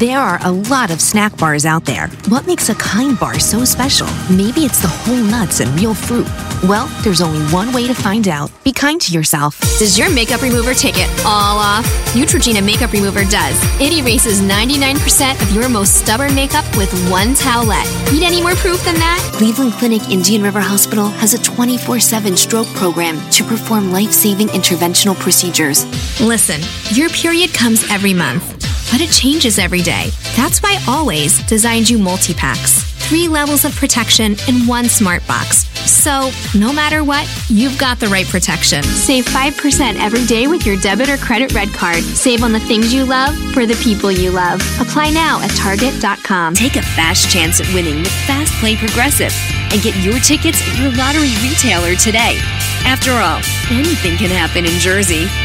There are a lot of snack bars out there. What makes a Kind bar so special? Maybe it's the whole nuts and real fruit. Well, there's only one way to find out. Be kind to yourself. Does your makeup remover take it all off? Neutrogena Makeup Remover does. It erases 99% of your most stubborn makeup with one towelette. Need any more proof than that? Cleveland Clinic Indian River Hospital has a 24/7 stroke program to perform life-saving interventional procedures. Listen, your period comes every month, but it changes every day. That's why Always designed you multi-packs. 3 levels of protection in one smart box. So, no matter what, you've got the right protection. Save 5% every day with your debit or credit red card. Save on the things you love for the people you love. Apply now at Target.com. Take a fast chance at winning with Fast Play Progressive and get your tickets at your lottery retailer today. After all, anything can happen in Jersey.